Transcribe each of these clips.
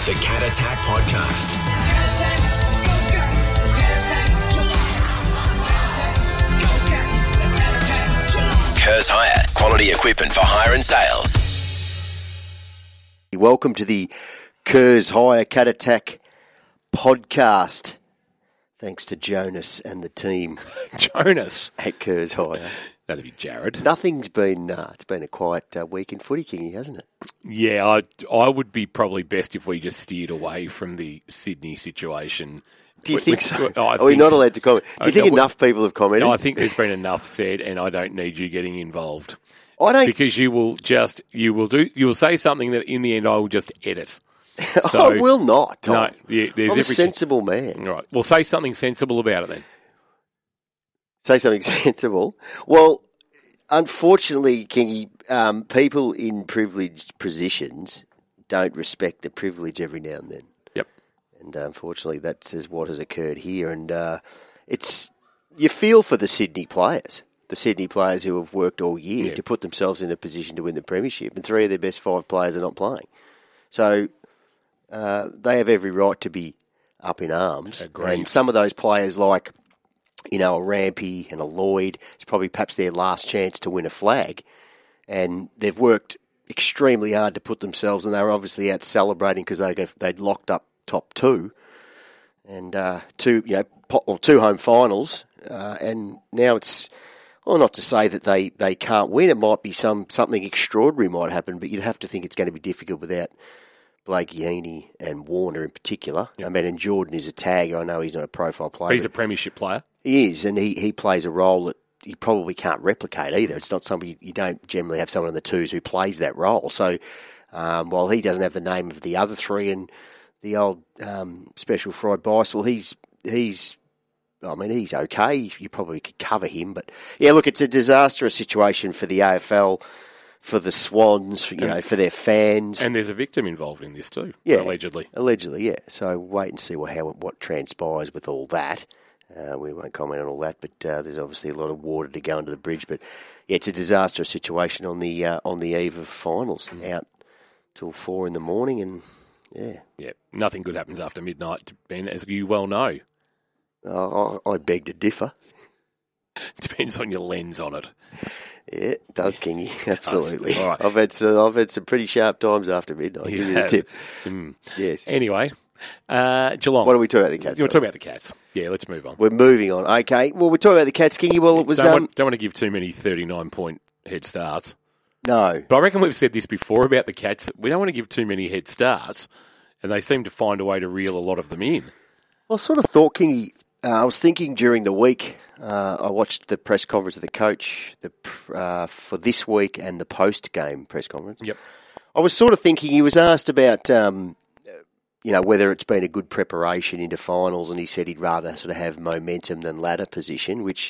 The Cat Attack Podcast. Kerrs Hire, quality equipment for hire and sales. Welcome to the Kerrs Hire Cat Attack Podcast. Thanks to Jonas and the team. Jonas? At Kerrs Hire. That'd be Jared. Nothing's been, it's been a quiet week in footy, Kingy, hasn't it? Yeah, I would be probably best if we just steered away from the Sydney situation. Do you think so? Are we not allowed to comment? Do you think enough people have commented? No, I think there's been enough said, and I don't need you getting involved. I don't, because you will say something that in the end I will just edit. So, I will not, Tom. No, there's I'm a sensible man. All right, well, say something sensible about it then. Say something sensible. Well, unfortunately, Kingy, people in privileged positions don't respect the privilege every now and then. Yep. And unfortunately, that's what has occurred here. And you feel for the Sydney players who have worked all year to put themselves in a position to win the premiership, and 3 of their best 5 players are not playing. So they have every right to be up in arms. Agreed. And some of those players, like a Rampy and a Lloyd, it's probably perhaps their last chance to win a flag. And they've worked extremely hard to put themselves, and they were obviously out celebrating because they'd locked up top 2 and 2 home finals. And now it's, well, not to say that they can't win. It might be something extraordinary might happen, but you'd have to think it's going to be difficult without Blake Heaney and Warner in particular. Yep. I mean, and Jordan is a tagger. I know he's not a profile player. He's a premiership player. He is, and he plays a role that he probably can't replicate either. It's not somebody, you don't generally have someone in the twos who plays that role. So while he doesn't have the name of the other 3 and the old special fried bice, well, he's okay. You probably could cover him. But, yeah, look, it's a disastrous situation for the AFL, for the Swans, for their fans. And there's a victim involved in this too, allegedly. Allegedly, yeah. So wait and see what transpires with all that. We won't comment on all that, but there's obviously a lot of water to go under the bridge. But, yeah, it's a disastrous situation on the eve of finals, out till 4 a.m, and, yeah. Yeah, nothing good happens after midnight, Ben, as you well know. I beg to differ. Depends on your lens on it. Yeah, it does, Kingy. Absolutely. All right. I've had some pretty sharp times after midnight. I'll give you a tip. Yes. Anyway, Geelong. What are we talking about the Cats? We're talking about the Cats. Yeah, let's move on. We're moving on. Okay. Well, we're talking about the Cats, Kingy. Well, it was... Don't want to give too many 39-point head starts. No. But I reckon we've said this before about the Cats. We don't want to give too many head starts, and they seem to find a way to reel a lot of them in. Well, I sort of thought, Kingy... I was thinking during the week, I watched the press conference of the coach for this week and the post-game press conference. Yep. I was sort of thinking, he was asked about, whether it's been a good preparation into finals, and he said he'd rather sort of have momentum than ladder position, which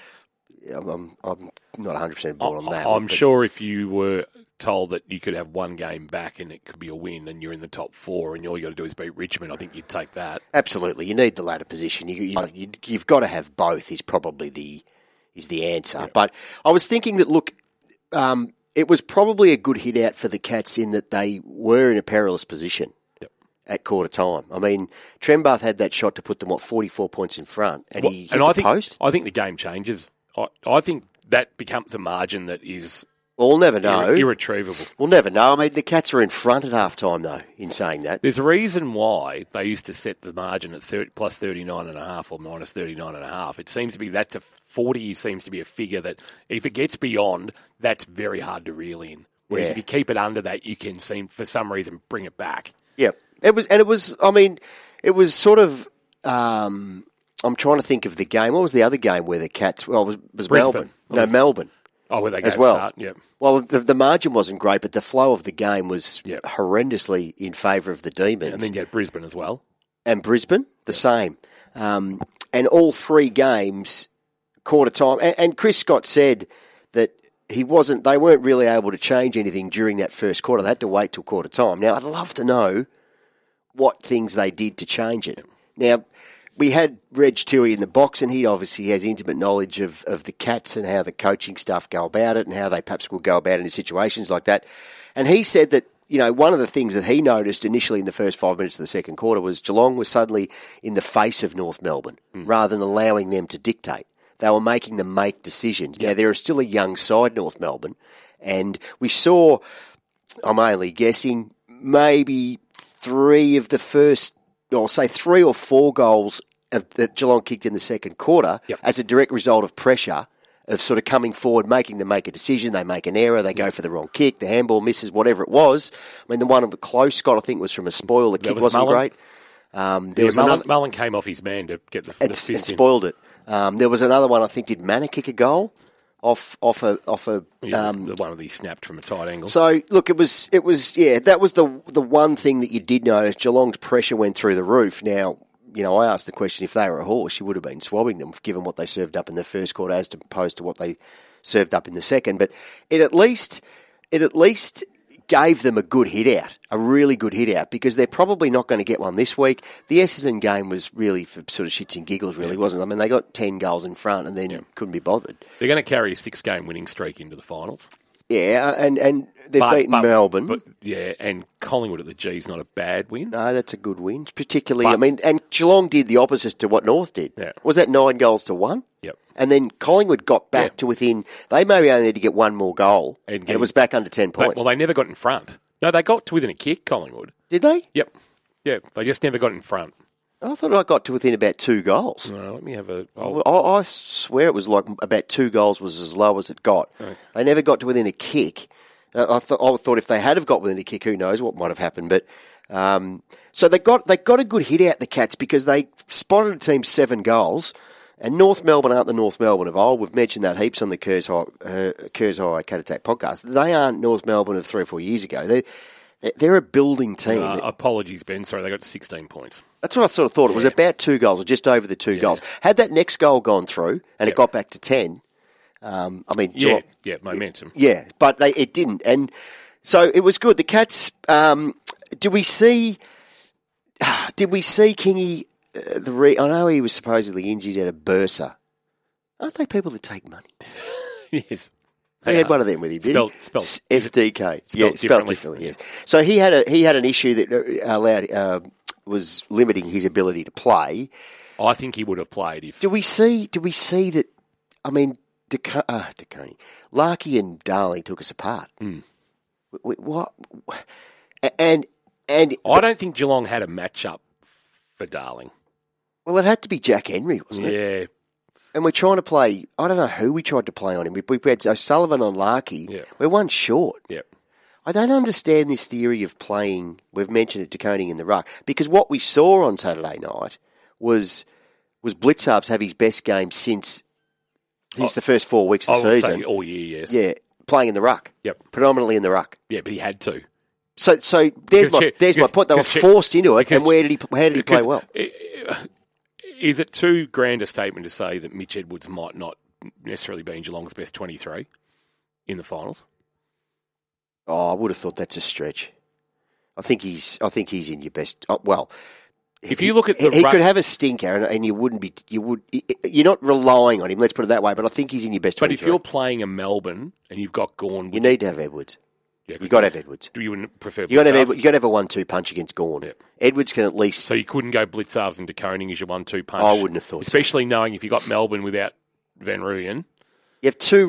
I'm not 100% bought on that. I'm sure if you were told that you could have one game back and it could be a win and you're in the top 4 and all you got to do is beat Richmond, I think you'd take that. Absolutely. You need the ladder position. You've got to have both is probably the answer. Yeah. But I was thinking that, look, it was probably a good hit out for the Cats in that they were in a perilous position at quarter time. I mean, Trembath had that shot to put them, 44 points in front, and he hit the post. I think the game changes. I think that becomes a margin that is... Well, we'll never know. Irretrievable. We'll never know. I mean, the Cats were in front at half-time, though, in saying that. There's a reason why they used to set the margin at plus 39.5 or minus 39.5. It seems to be 40 seems to be a figure that if it gets beyond, that's very hard to reel in. Whereas if you keep it under that, you can for some reason, bring it back. Yeah. It was sort of... I'm trying to think of the game. What was the other game where the Cats... Well, it was Melbourne. Melbourne. Oh, where they go as well. Start, yeah. Well, the margin wasn't great, but the flow of the game was horrendously in favour of the Demons. And then you had Brisbane as well. And Brisbane, the same. And all 3 games, quarter time. And Chris Scott said that they weren't really able to change anything during that first quarter. They had to wait till quarter time. Now, I'd love to know what things they did to change it. Now, we had Reg Tui in the box, and he obviously has intimate knowledge of the Cats and how the coaching staff go about it and how they perhaps will go about it in situations like that. And he said that one of the things that he noticed initially in the first 5 minutes of the second quarter was Geelong was suddenly in the face of North Melbourne rather than allowing them to dictate. They were making them make decisions. Now, they're still a young side, North Melbourne, and we saw, I'm only guessing, maybe three or four goals that Geelong kicked in the second quarter as a direct result of pressure, of sort of coming forward, making them make a decision. They make an error, they go for the wrong kick, the handball misses, whatever it was. I mean, the one of close, Scott, I think, was from a spoil. The kick wasn't great. Mullen came off his man to get the assist in. Spoiled it. There was another one, I think, did Manna kick a goal off a the one that he snapped from a tight angle. So look, it was that was the one thing that you did notice. Geelong's pressure went through the roof. Now, I asked the question, if they were a horse, you would have been swabbing them, given what they served up in the first quarter as opposed to what they served up in the second. But it at least gave them a good hit out, a really good hit out, because they're probably not going to get one this week. The Essendon game was really for sort of shits and giggles, really, wasn't it? I mean, they got 10 goals in front and then couldn't be bothered. They're going to carry a 6-game winning streak into the finals. Yeah, and they've beaten Melbourne. And Collingwood at the G's not a bad win. No, that's a good win, particularly. And Geelong did the opposite to what North did. Yeah. Was that 9 goals to 1? Yep. And then Collingwood got back to within. They maybe only need to get one more goal, and it was back under 10 points. Well, they never got in front. No, they got to within a kick, Collingwood. Did they? Yep. Yeah, they just never got in front. I thought I got to within about 2 goals. No, let me have a... I swear it was like about 2 goals was as low as it got. Okay. They never got to within a kick. I thought if they had have got within a kick, who knows what might have happened. But so they got a good hit out, the Cats, because they spotted a team 7 goals. And North Melbourne aren't the North Melbourne of old. We've mentioned that heaps on the Kerrs High Cat Attack podcast. They aren't North Melbourne of 3 or 4 years ago. They're a building team. Apologies, Ben. Sorry, they got to 16 points. That's what I sort of thought. It was about 2 goals, or just over the 2 goals. Had that next goal gone through and it got back to 10, momentum. Yeah, but it didn't. And so it was good. The Cats, did we see Kingy... I know he was supposedly injured at a Bursa. Aren't they people that take money? Yes. He had one of them with him, didn't he? Spelled SDK. Spelled differently, yes. So he had an issue that was limiting his ability to play. I think he would have played if... Do we see that, I mean, DeConey, Larkey and Darling took us apart. What? And I don't think Geelong had a match-up for Darling. Well, it had to be Jack Henry, wasn't it? Yeah. And we're trying to play, I don't know who we tried to play on him. We had O'Sullivan on Larkey. Yeah. We're one short. Yep. I don't understand this theory of playing, we've mentioned it, DeConing in the ruck, because what we saw on Saturday night was Blitzarves have his best game since the first 4 weeks of the season. All year, yes. Yeah, playing in the ruck. Yep. Predominantly in the ruck. Yeah, but he had to. So there's my point. They were forced into it, and how did he play well? Is it too grand a statement to say that Mitch Edwards might not necessarily be in Geelong's best 23 in the finals? Oh, I would have thought that's a stretch. I think he's in your best. If you look at he could have a stinker, and you're not relying on him. Let's put it that way. But I think he's in your best 23. But if you're playing a Melbourne and you've got Gawn, you need to have Edwards. Yeah, you got to have Edwards. Do you prefer? You got to have a 1-2 punch against Gawn. Yeah. Edwards can at least. So you couldn't go Blitzarves into DeConing as your 1-2 punch. I wouldn't have thought, especially knowing if you got Melbourne without Van Rooyen. You have two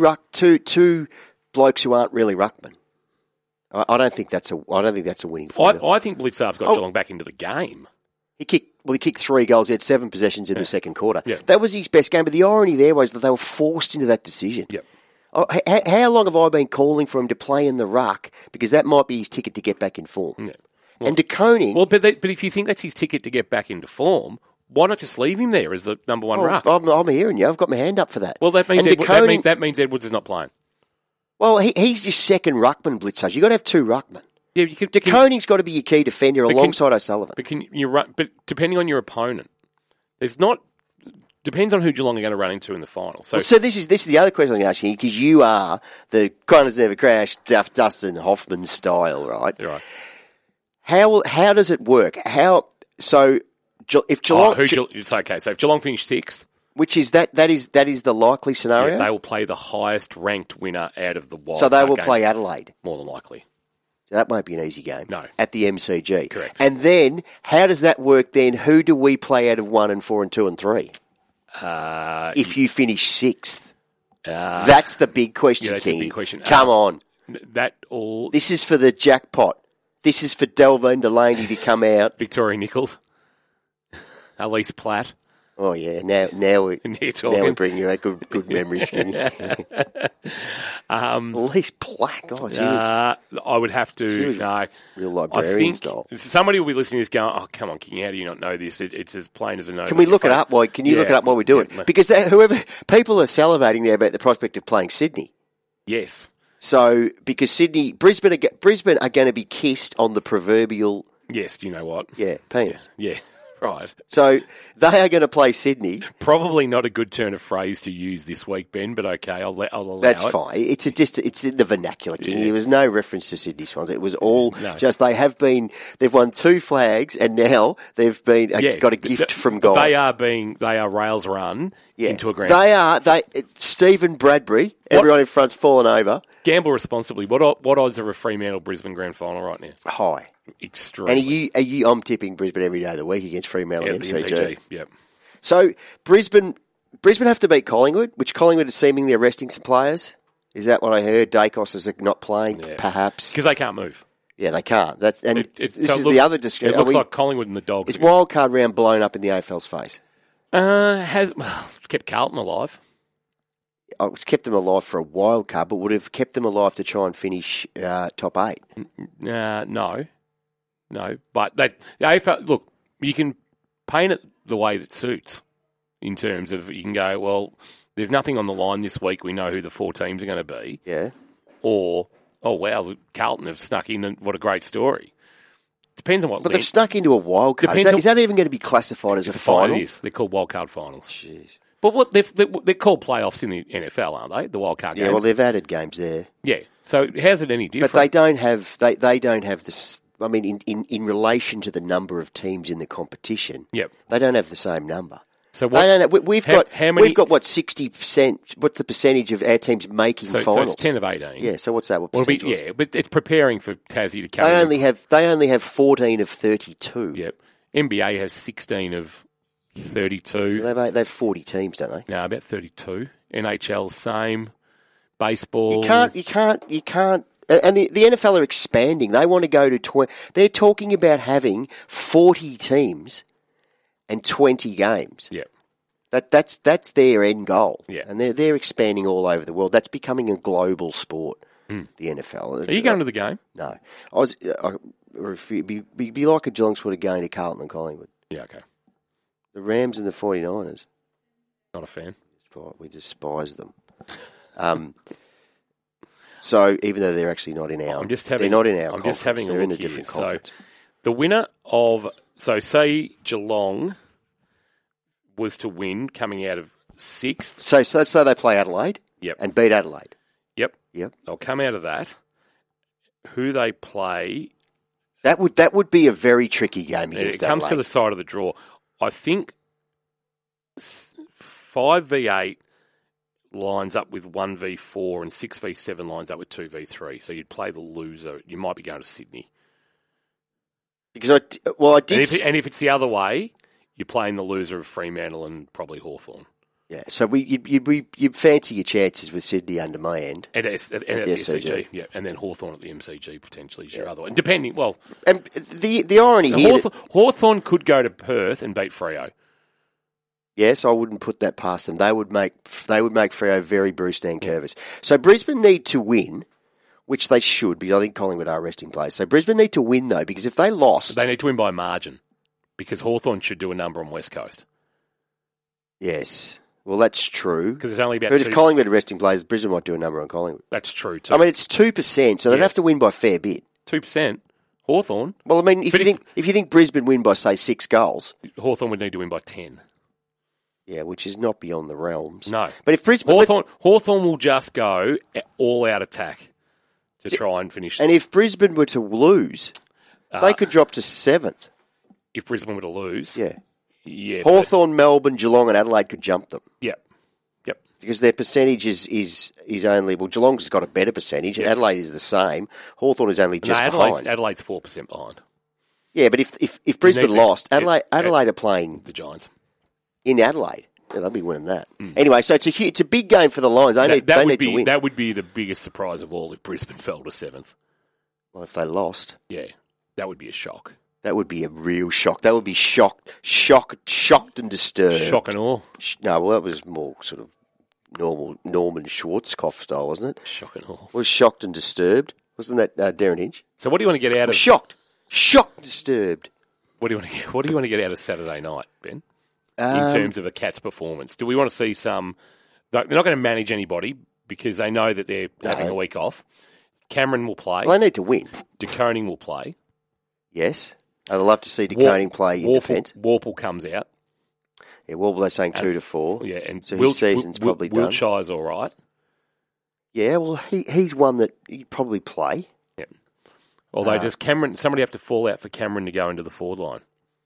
blokes who aren't really ruckmen. I don't think that's a winning formula. I think Blitzarves got Geelong back into the game. He kicked 3 goals. He had 7 possessions in the second quarter. Yeah. That was his best game. But the irony there was that they were forced into that decision. Yep. How long have I been calling for him to play in the ruck? Because that might be his ticket to get back in form. Yeah. Well, and DeConing... Well, but if you think that's his ticket to get back into form, why not just leave him there as the number 1 ruck? I'm hearing you. I've got my hand up for that. Well, that means Edwards is not playing. Well, he's your second ruckman, Blitzers. You've got to have 2 ruckmen. Yeah, DeConing's got to be your key defender alongside O'Sullivan. But depending on your opponent, depends on who Geelong are going to run into in the final. So this is the other question I'm going to ask you, because you are the Connors Never Crash, Dustin Hoffman style, right? You're right. How does it work? If Geelong... So if Geelong finish 6th... Which is that is the likely scenario? Yeah, they will play the highest ranked winner out of the wild. So they will play Adelaide? More than likely. So that won't be an easy game. No. At the MCG. Correct. And then, how does that work then? Who do we play out of 1 and 4 and 2 and 3? If you finish 6th. That's the big question, that's Kingy. a big question. Come on. This is for the jackpot. This is for Delvin Delaney to come out. Victoria Nichols, Elise Platt. Oh yeah, now we bring you back good memories, Skinny. Elise Platt, God, she was. I would have to. She was real librarian I think style. somebody will be listening to this going, "Oh, come on, King, how do you not know this? It's as plain as a nose." Can we look it up? Can you look it up while we do it? Because people are salivating there about the prospect of playing Sydney. Yes. So because Brisbane are going to be kissed on the proverbial. Yes, you know what? Yeah, penis. Yeah. Right. So they are going to play Sydney. Probably not a good turn of phrase to use this week, Ben, but okay, I'll allow That's it. fine. It's in the vernacular. Yeah. There was no reference to Sydney Swans. It was all just they've won 2 flags and now they've been got a gift from God. They are rails run into a grand. Stephen Bradbury. Everyone in front's fallen over. Gamble responsibly. What odds are a Fremantle Brisbane grand final right now? High. Extremely. And I'm tipping Brisbane every day of the week against Fremantle and MCG. Yep. So Brisbane have to beat Collingwood, which Collingwood is seemingly arresting some players. Is that what I heard? Dacos is not playing, perhaps because they can't move. Yeah, they can't. This is the other discussion. It looks like Collingwood and the Dogs. Is wildcard round blown up in the AFL's face? It's kept Carlton alive. It's kept them alive for a wild card, but would have kept them alive to try and finish top 8. No. But the AFL, look, you can paint it the way that suits in terms of you can go, well, there's nothing on the line this week. We know who the 4 teams are going to be. Yeah. Or, oh, wow, Carlton have snuck in and what a great story. Depends on what. But they've snuck into a wild card. Is that even going to be classified as a final? It is. They're called wildcard finals. Jeez. But they're called playoffs in the NFL, aren't they? The wildcard games. Yeah, well, they've added games there. Yeah. So how's it any different? But they don't have this. I mean, in relation to the number of teams in the competition, they don't have the same number. So we've got 60%. What's the percentage of our teams making finals? So it's 10 of 18. Yeah. So what's that? What percentage? But it's preparing for Tassie to come. They only have 14 of 32. Yep. NBA has 16 of 32. They have 40 teams, don't they? No, about 32. NHL same. Baseball. You can't. And the NFL are expanding. They want to go to 20. They're talking about having 40 teams and 20 games. Yeah. That's their end goal. Yeah. And they're expanding all over the world. That's becoming a global sport, the NFL. Are you going to the game? No. It'd be like a Geelong Sport going to Carlton and Collingwood. Yeah, okay. The Rams and the 49ers. Not a fan. We despise them. So even though they're actually not in our, they're not in our conference. Just having they're a in look a different here. conference. So the winner of say Geelong was to win coming out of 6th. So they play Adelaide. Yep. And beat Adelaide. Yep. Yep. They'll come out of that. Who they play. That would be a very tricky game against Adelaide. It comes to the side of the draw. I think 5v8 lines up with 1v4 and 6v7 lines up with 2v3. So you'd play the loser. You might be going to Sydney. Because I did. And if it's the other way, you're playing the loser of Fremantle and probably Hawthorn. Yeah, so you'd fancy your chances with Sydney under my end. And at the MCG, yeah, and then Hawthorn at the MCG potentially is your other one. Depending, well... And the irony here... Hawthorn could go to Perth and beat Freo. Yes, I wouldn't put that past them. They would make Freo very Bruce Nankervis. So Brisbane need to win, which they should, because I think Collingwood are resting players. So Brisbane need to win, though, because if they lost... They need to win by margin, because Hawthorn should do a number on West Coast. Yes. Well, that's true. Because it's only about But if Collingwood are resting players, Brisbane might do a number on Collingwood. That's true, too. I mean, it's 2%, so they'd have to win by a fair bit. 2%? Hawthorn? Well, I mean, if you think Brisbane win by, say, 6 goals... Hawthorn would need to win by 10. Yeah, which is not beyond the realms. No. But if Brisbane... Hawthorn will just go all-out attack to try and finish... And if Brisbane were to lose, they could drop to 7th. If Brisbane were to lose? Yeah. Yeah. Hawthorn, Melbourne, Geelong and Adelaide could jump them. Yep. because their percentage is only, well, Geelong's got a better percentage. Yeah. Adelaide is the same. Hawthorn is only just behind. Adelaide's 4% behind. Yeah, but if Brisbane lost, Adelaide are playing the Giants in Adelaide. Yeah, they'll be winning that. Anyway, so it's a big game for the Lions. They need to win. That would be the biggest surprise of all if Brisbane fell to 7th. Well, if they lost, yeah, that would be a shock. That would be a real shock. That would be shocked and disturbed. Shock and awe. No, well, that was more sort of normal Norman Schwarzkopf style, wasn't it? Shock and awe. Was shocked and disturbed. Wasn't that Darren Hinch? So what do you want to get out of shocked, disturbed? What do you want to get out of Saturday night, Ben? In terms of a Cats performance, do we want to see some? They're not going to manage anybody because they know that they're having a week off. Cameron will play. Well, they need to win. De Koning will play. Yes, I'd love to see De Koning play in defence. Warple comes out. Yeah, Warple, they're saying 2 to 4. Yeah, and so his season's probably done. Wiltshire's all right. Yeah, well, he's one that he'd probably play. Yeah. Although, does somebody have to fall out for Cameron to go into the forward line?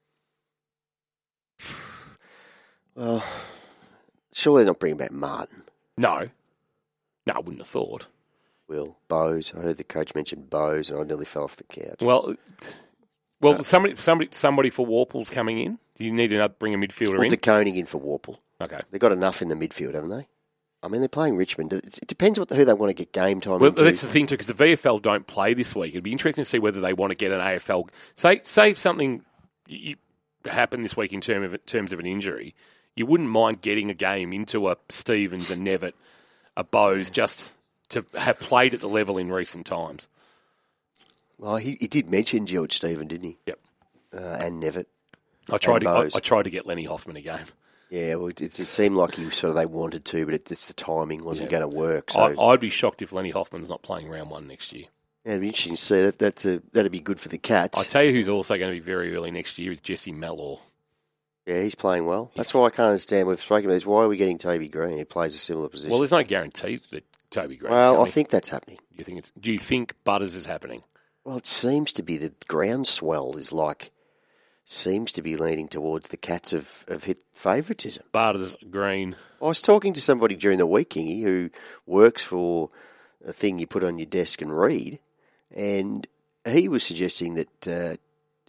Well, surely they're not bringing back Martin. No, I wouldn't have thought. Bowes. I heard the coach mention Bowes, and I nearly fell off the couch. Well, somebody for Warple's coming in. Do you need to bring a midfielder in? De Koning in for Warple. Okay, they've got enough in the midfield, haven't they? I mean, they're playing Richmond. It depends who they want to get game time. Well, into. That's the thing too, because the VFL don't play this week. It'd be interesting to see whether they want to get an AFL. Say something happened this week in terms of an injury. You wouldn't mind getting a game into a Stevens, a Nevitt, a Bowes, just to have played at the level in recent times. Well, he did mention George Stephen, didn't he? Yep. And Nevitt. I tried to get Lenny Hoffman a game. Yeah, well, it seemed like they wanted to, but the timing wasn't going to work. So I'd be shocked if Lenny Hoffman's not playing round 1 next year. Yeah, it'd be interesting to see. That'd be good for the Cats. I tell you who's also going to be very early next year is Jesse Mellor. Yeah, he's playing well. That's why I can't understand. We've spoken about this. Why are we getting Toby Green? He plays a similar position. Well, there's no guarantee that Toby Green's coming. Well, I think that's happening. Do you think Butters is happening? Well, it seems to be the groundswell seems to be leaning towards the Cats of hit favouritism. Butters, Green. I was talking to somebody during the week, Kingy, who works for a thing you put on your desk and read, and he was suggesting that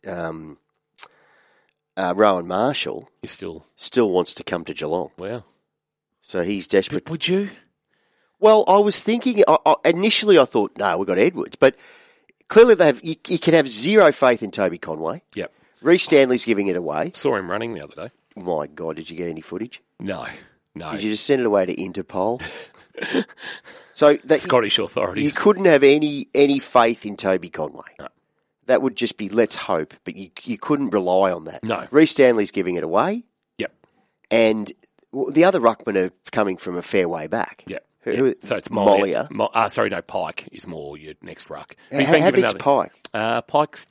Rowan Marshall still wants to come to Geelong. Wow. So he's desperate. But would you? Well, I was thinking, initially I thought, no, we've got Edwards, but clearly you can have zero faith in Toby Conway. Yep. Reece Stanley's giving it away. Saw him running the other day. My God, did you get any footage? No. Did you just send it away to Interpol? So that Scottish authorities. You couldn't have any faith in Toby Conway. No. That would just be let's hope, but you couldn't rely on that. No. Reece Stanley's giving it away. Yep. And the other ruckmen are coming from a fair way back. Yep. So it's Mollier. Pike is more your next ruck. How big's Pike? Pike's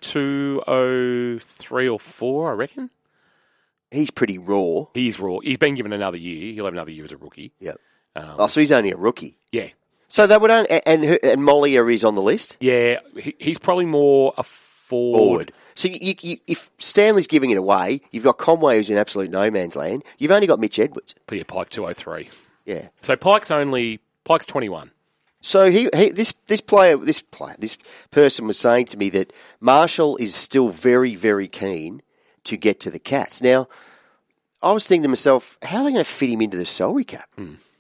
203 or 4, I reckon. He's pretty raw. He's raw. He's been given another year. He'll have another year as a rookie. Yep. So he's only a rookie. Yeah. So that would and Mollier is on the list. Yeah, he's probably more a forward. So if Stanley's giving it away, you've got Conway who's in absolute no man's land. You've only got Mitch Edwards. Yeah, Pike 203. Yeah. So Pike's 21. So this person was saying to me that Marshall is still very, very keen to get to the Cats. Now, I was thinking to myself, how are they going to fit him into the salary cap?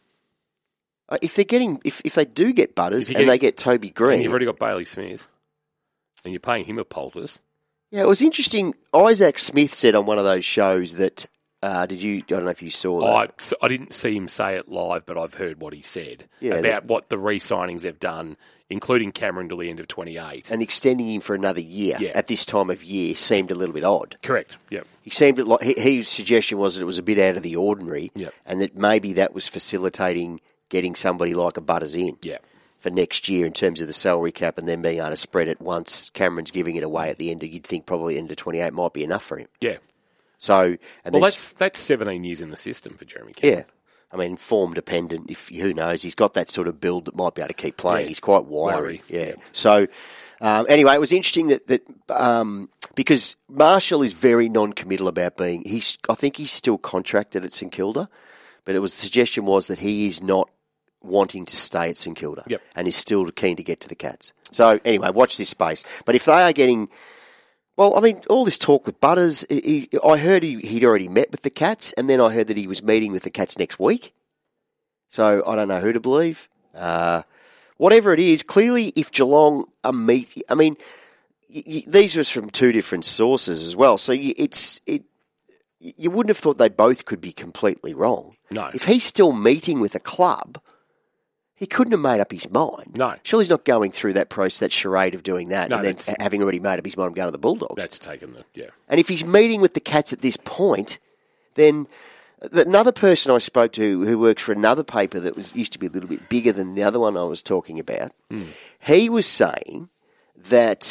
If they do get Butters and they get Toby Green, and you've already got Bailey Smith, and you're paying him a poultice. Yeah, it was interesting. Isaac Smith said on one of those shows that. I don't know if you saw that. I didn't see him say it live, but I've heard what he said about what the re-signings have done, including Cameron till the end of 28. And extending him for another year at this time of year seemed a little bit odd. Correct, yep. He seemed like his suggestion was that it was a bit out of the ordinary, and that maybe that was facilitating getting somebody like a Butters in for next year in terms of the salary cap and then being able to spread it once Cameron's giving it away at the end. You'd think probably end of 28 might be enough for him. Yeah. So, that's 17 years in the system for Jeremy Cameron. Yeah. I mean, form dependent, who knows, he's got that sort of build that might be able to keep playing. He's quite wiry. Yeah. So, anyway, it was interesting that because Marshall is very non-committal about I think he's still contracted at St Kilda, but the suggestion was that he is not wanting to stay at St Kilda and is still keen to get to the Cats. So anyway, watch this space. But if they are getting... Well, I mean, all this talk with Butters, I heard he'd already met with the Cats, and then I heard that he was meeting with the Cats next week. So I don't know who to believe. Whatever it is, clearly if Geelong are meeting... I mean, these were from two different sources as well, so you wouldn't have thought they both could be completely wrong. No. If he's still meeting with a club... He couldn't have made up his mind. No. Surely he's not going through that process, that charade of doing that, and then having already made up his mind, I'm going to the Bulldogs. That's taken And if he's meeting with the Cats at this point, then another person I spoke to who works for another paper that used to be a little bit bigger than the other one I was talking about, he was saying that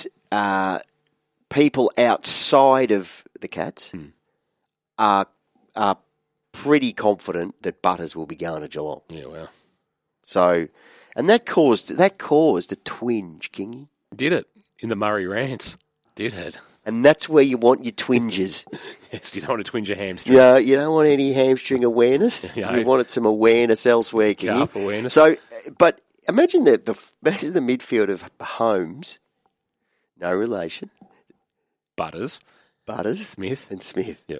people outside of the Cats are pretty confident that Butters will be going to Geelong. Yeah, well... So, and that caused a twinge, Kingy. Did it in the Murray Rants? Did it? And that's where you want your twinges. Yes, you don't want to twinge your hamstring. Yeah, you don't want any hamstring awareness. You wanted some awareness elsewhere, Kingy. Calf awareness. So, but imagine the midfield of Holmes, no relation. Butters, Smith, and Smith. Yep.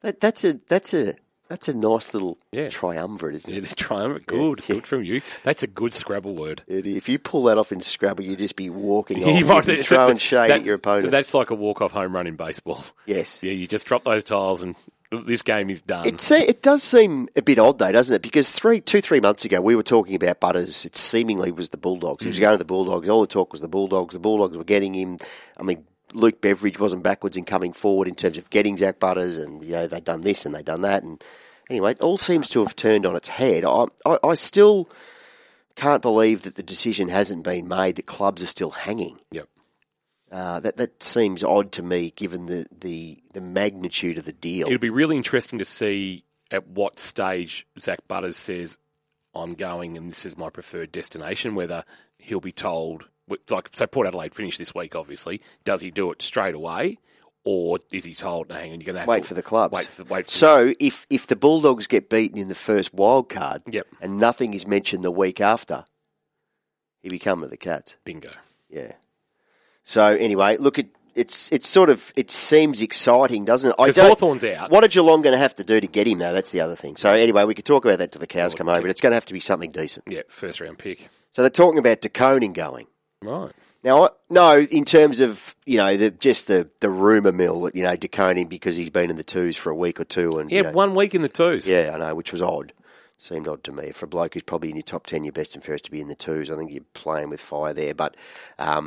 That's a nice little triumvirate, isn't it? Yeah, the triumvirate. Good. Good from you. That's a good Scrabble word. If you pull that off in Scrabble, you'd just be walking off. You'd be throwing shade at your opponent. That's like a walk-off home run in baseball. Yes. Yeah, you just drop those tiles and this game is done. It does seem a bit odd, though, doesn't it? Because 3 months ago, we were talking about Butters. It seemingly was the Bulldogs. He was going to the Bulldogs. All the talk was the Bulldogs. The Bulldogs were getting him. I mean, Luke Beveridge wasn't backwards in coming forward in terms of getting Zach Butters, and they'd done this and they'd done that, and anyway, it all seems to have turned on its head. I still can't believe that the decision hasn't been made, that clubs are still hanging. Yep. That seems odd to me, given the magnitude of the deal. It'll be really interesting to see at what stage Zach Butters says, I'm going and this is my preferred destination, whether he'll be told, so Port Adelaide finished this week, obviously. Does he do it straight away? Or is he told, no, hang on, you're going to have wait to for the clubs? Wait for so if the Bulldogs get beaten in the first wild card, yep, and nothing is mentioned the week after, he become with the Cats. Bingo. Yeah. So anyway, look, it seems exciting, doesn't it? Because Hawthorn's out. What are Geelong going to have to do to get him, though? That's the other thing. So anyway, we could talk about that till the cows come over, but it's going to have to be something decent. Yeah, first round pick. So they're talking about De Koning going. Right. Now, no, in terms of, the rumour mill that, De Koning, because he's been in the twos for a week or two. And 1 week in the twos. Yeah, I know, which was odd. Seemed odd to me. For a bloke who's probably in your top 10, your best and fairest to be in the twos, I think you're playing with fire there. But I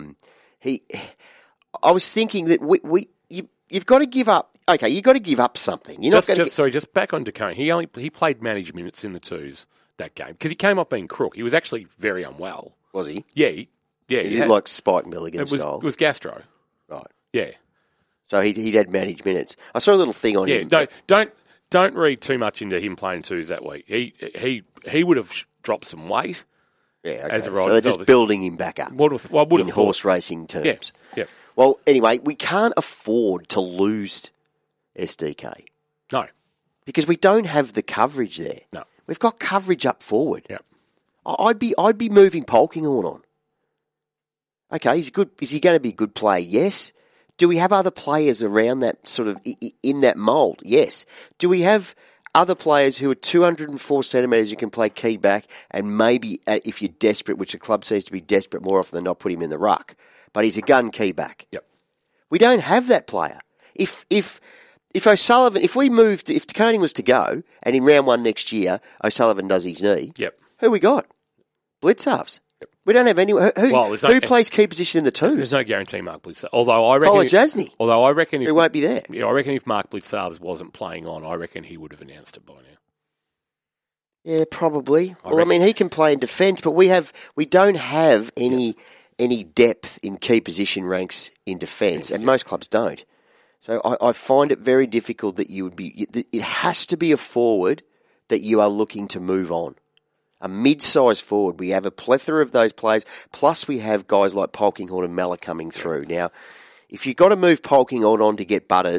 was thinking that you've got to give up. Okay, you've got to give up something. Just back on De Koning. He played managed minutes in the twos that game because he came up being crook. He was actually very unwell. Was he? Yeah. Is it like Spike Milligan style? It was gastro. Right. Yeah. So he'd had managed minutes. I saw a little thing on him. Yeah, don't read too much into him playing twos that week. He would have dropped some weight. Yeah, okay. As a so they're just building him back up in horse racing terms. Yeah. Well, anyway, we can't afford to lose SDK. No. Because we don't have the coverage there. No. We've got coverage up forward. Yeah. I'd be moving Polkinghorne on. Okay, he's good. Is he going to be a good player? Yes. Do we have other players around that sort of in that mould? Yes. Do we have other players who are 204 centimetres who can play key back and maybe, if you're desperate, which the club seems to be desperate more often than not, put him in the ruck? But he's a gun key back. Yep. We don't have that player. If O'Sullivan, if De Koning was to go and in round 1 next year O'Sullivan does his knee, yep. Who we got? Blitzhalves. We don't have anyone. Who plays key position in the twos? There's no guarantee Mark Blitzhalves. Although I reckon who won't be there. Yeah, I reckon if Mark Blitzhalves wasn't playing on, I reckon he would have announced it by now. Yeah, probably. I mean, he can play in defence, but we don't have any depth in key position ranks in defence, and most clubs don't. So I find it very difficult that you would be. It has to be a forward that you are looking to move on. A mid-sized forward. We have a plethora of those players, plus we have guys like Polkinghorne and Miller coming through. Now, if you've got to move Polkinghorne on to get Butters,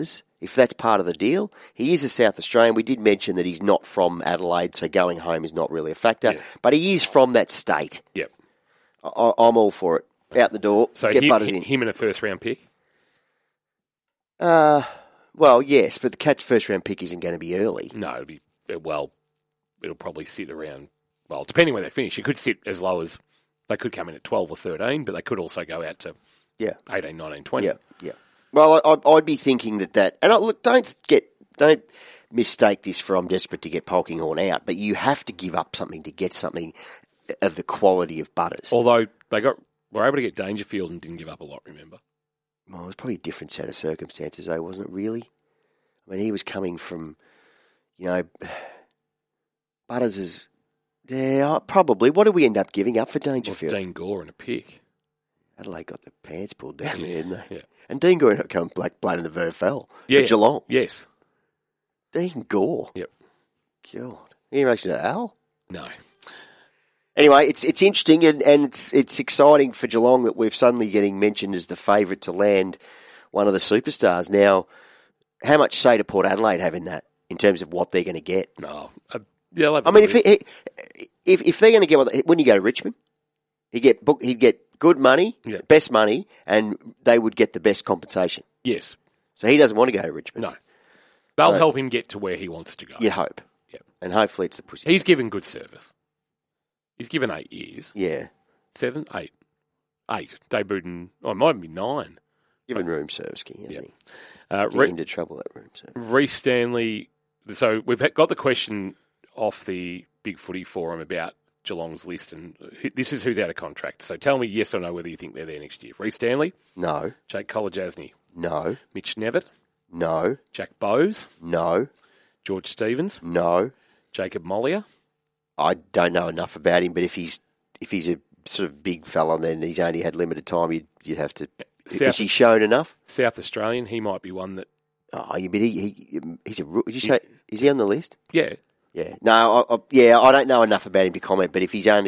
if that's part of the deal. He is a South Australian. We did mention that he's not from Adelaide, so going home is not really a factor. Yeah. But he is from that state. Yep. I'm all for it. Out the door. So get Butters in. him in a first-round pick? Well, yes, but the Cats' first-round pick isn't going to be early. No, it'll probably sit around, well, depending where they finish. It could sit as low as, they could come in at 12 or 13, but they could also go out to 18, 19, 20. Yeah. Well, I'd be thinking that, and look, don't mistake this for I'm desperate to get Polkinghorne out, but you have to give up something to get something of the quality of Butters. Although were able to get Dangerfield and didn't give up a lot, remember? Well, it was probably a different set of circumstances, though, wasn't it, really? I mean, he was coming from, Butters is... Yeah, probably. What did we end up giving up for Dangerfield? Dean Gore and a pick. Adelaide got the pants pulled down there, didn't they? Yeah. And Dean Gore ended up coming black blood in the VFL for Yeah. Geelong. Yes. Dean Gore. Yep. God. Any relation to Al? No. Anyway, it's interesting and it's exciting for Geelong that we're suddenly getting mentioned as the favourite to land one of the superstars. Now, how much say do Port Adelaide have in that in terms of what they're going to get? No. I mean, if they're going to get when you go to Richmond, he'd get good money, best money, and they would get the best compensation. Yes. So he doesn't want to go to Richmond. No. They'll help him get to where he wants to go. You'd hope. Yeah. And hopefully it's the pussy. He's given good service. He's given 8 years. Yeah. 7, 8. 8. Debuted in, it might be 9. Given room service, King, hasn't he? Get into trouble, that room service. Reece Stanley. So we've got the question off the Big Footy Forum about Geelong's list, and this is who's out of contract. So tell me yes or no whether you think they're there next year. Reece Stanley? No. Jake Kolodjasny? No. Mitch Nevitt? No. Jack Bowes? No. George Stevens? No. Jacob Mollier? I don't know enough about him, but if he's a sort of big fella, then he's only had limited time. You'd have to. Is he shown enough? South Australian. He might be one that. Oh, but he's a. Did you say is he on the list? Yeah. Yeah. No. I don't know enough about him to comment. But he's had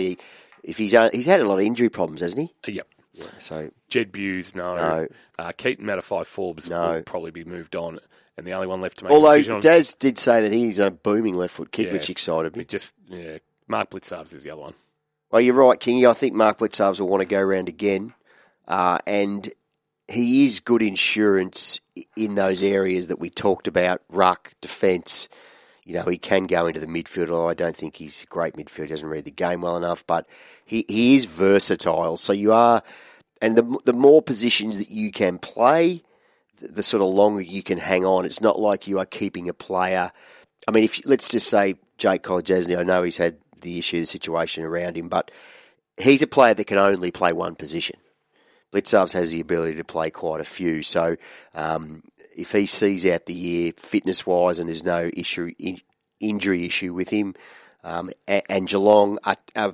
a lot of injury problems, hasn't he? Yep. Yeah, so Jed Buse, no. Keaton Matafai Forbes will probably be moved on. And the only one left to make a decision on... Daz did say that he's a booming left foot kick, which excited me. Mark Blitzarves is the other one. Well, you're right, Kingy. I think Mark Blitzarves will want to go around again. And he is good insurance in those areas that we talked about, ruck, defence. He can go into the midfield, although I don't think he's a great midfielder. He doesn't read the game well enough, but he is versatile. So you are... And the more positions that you can play... the sort of longer you can hang on. It's not like you are keeping a player. I mean, let's just say Jake Kolodjasny, I know he's had the situation around him, but he's a player that can only play one position. Blitzarves has the ability to play quite a few. So if he sees out the year fitness-wise and there's no injury issue with him, and Geelong are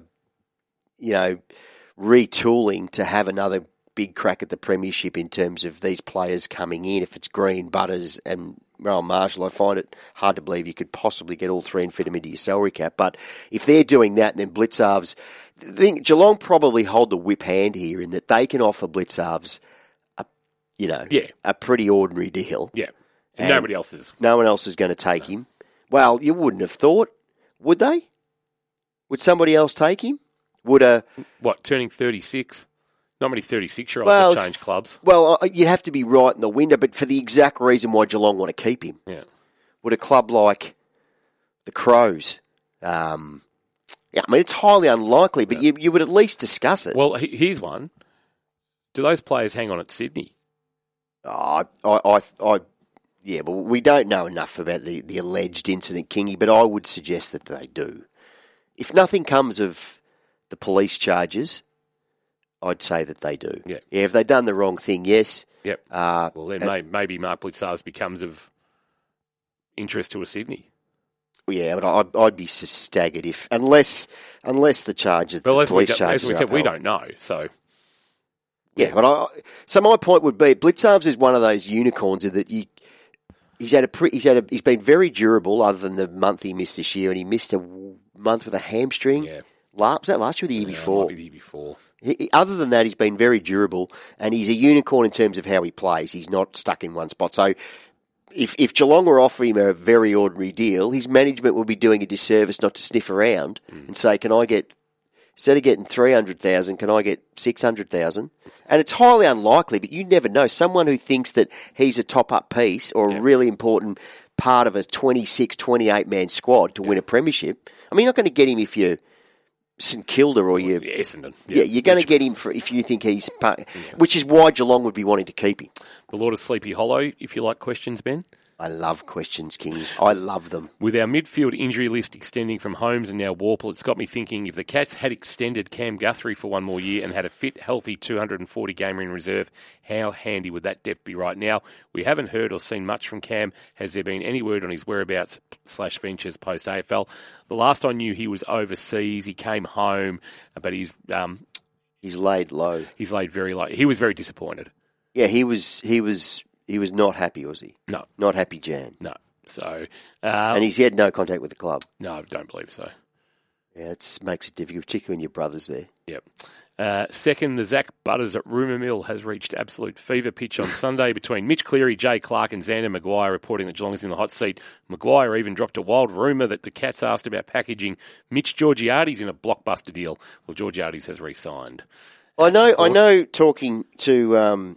retooling to have another big crack at the premiership in terms of these players coming in. If it's Green, Butters and Rowan Marshall, I find it hard to believe you could possibly get all three and fit them into your salary cap. But if they're doing that, and then Blitzarves, I think Geelong probably hold the whip hand here in that they can offer Blitzarves a pretty ordinary deal. Yeah. And nobody else is. No one else is going to take him. Well, you wouldn't have thought, would they? Would somebody else take him? Turning 36? Not many 36-year-olds have changed clubs. Well, you have to be right in the window, but for the exact reason why Geelong want to keep him. Yeah. Would a club like the Crows... it's highly unlikely, but you would at least discuss it. Well, here's one. Do those players hang on at Sydney? But we don't know enough about the alleged incident, Kingy, but I would suggest that they do. If nothing comes of the police charges... I'd say that they do. Yeah. If they've done the wrong thing, yes. Yep. Well, then maybe Mark Blitzarves becomes of interest to a Sydney. Yeah, but I'd be staggered unless the charges, well, the police charges, as we said, we don't know. So yeah, but so my point would be Blitzarves is one of those unicorns that he's been very durable, other than the month he missed this year, and he missed a month with a hamstring. Yeah. Was that last year or the year before? Might be the year before. Other than that, he's been very durable, and he's a unicorn in terms of how he plays. He's not stuck in one spot. So if Geelong were offering him a very ordinary deal, his management would be doing a disservice not to sniff around and say, can I get, instead of getting 300,000, can I get 600,000? And it's highly unlikely, but you never know. Someone who thinks that he's a top-up piece or a really important part of a 26, 28-man squad to win a premiership, I mean, you're not going to get him if you're St Kilda or you Essendon. Yeah, you're going to get him if you think he's which is why Geelong would be wanting to keep him. The Lord of Sleepy Hollow, if you like questions, Ben. I love questions, King. I love them. With our midfield injury list extending from Holmes and now Warple, it's got me thinking if the Cats had extended Cam Guthrie for one more year and had a fit, healthy 240-gamer in reserve, how handy would that depth be right now? We haven't heard or seen much from Cam. Has there been any word on his whereabouts / ventures post-AFL? The last I knew, he was overseas. He came home, but he's laid low. He's laid very low. He was very disappointed. Yeah, he was not happy, was he? No. Not happy, Jan. No. So, and he's had no contact with the club. No, I don't believe so. Yeah, it makes it difficult, particularly when your brother's there. Yep. Second, the Zach Butters at Rumour Mill has reached absolute fever pitch on Sunday between Mitch Cleary, Jay Clark and Xander Maguire reporting that Geelong is in the hot seat. Maguire even dropped a wild rumour that the Cats asked about packaging Mitch Georgiades in a blockbuster deal. Well, Georgiades has re-signed. I know. Talking to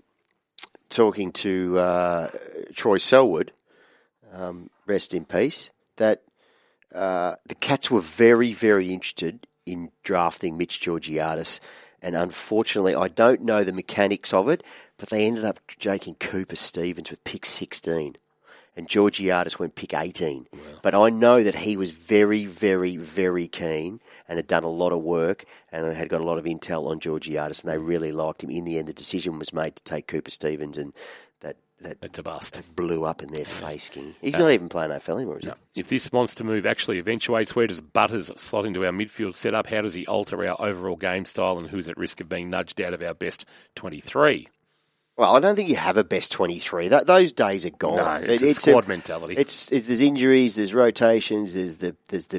Troy Selwood, rest in peace, that the Cats were very, very interested in drafting Mitch Georgiades, and unfortunately, I don't know the mechanics of it, but they ended up taking Cooper Stevens with pick 16, and Georgiades went pick 18. Wow. But I know that he was very, very, very keen and had done a lot of work and had got a lot of intel on Georgiades, and they really liked him. In the end, the decision was made to take Cooper Stevens, and it's a bust. That blew up in their face, King. He's not even playing AFL anymore, is he? If this monster move actually eventuates, where does Butters slot into our midfield setup? How does he alter our overall game style, and who's at risk of being nudged out of our best 23? Well, I don't think you have a best 23. Those days are gone. No, it's a squad mentality. There's injuries, there's rotations, there's the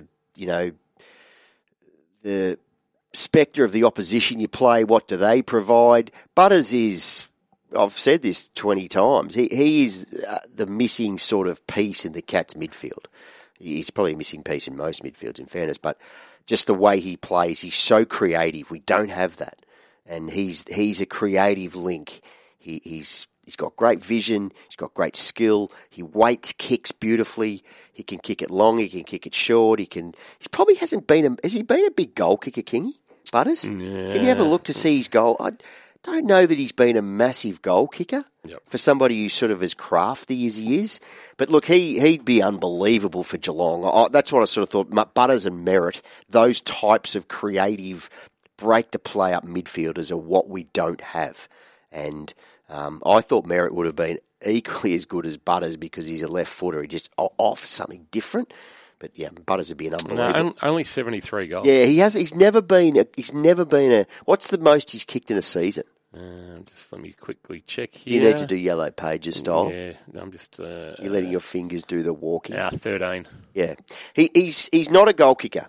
the spectre of the opposition you play. What do they provide? Butters is, I've said this 20 times, he is the missing sort of piece in the Cats midfield. He's probably a missing piece in most midfields, in fairness, but just the way he plays, he's so creative. We don't have that, and he's a creative link. He's got great vision. He's got great skill. He weights kicks beautifully. He can kick it long. He can kick it short. He probably hasn't been has he been a big goal kicker, Kingy? Butters? Yeah. Can you have a look to see his goal? I don't know that he's been a massive goal kicker for somebody who's sort of as crafty as he is. But look, he'd be unbelievable for Geelong. That's what I sort of thought. Butters and Merritt, those types of creative break the play up midfielders are what we don't have. And I thought Merritt would have been equally as good as Butters because he's a left footer. He just offers something different. But yeah, Butters would be an unbelievable. No, only 73 goals. Yeah, he has. He's never been a. What's the most he's kicked in a season? Just let me quickly check here. You need to do Yellow Pages style. Yeah, I'm just. You're letting your fingers do the walking. 13. Yeah, he's not a goal kicker.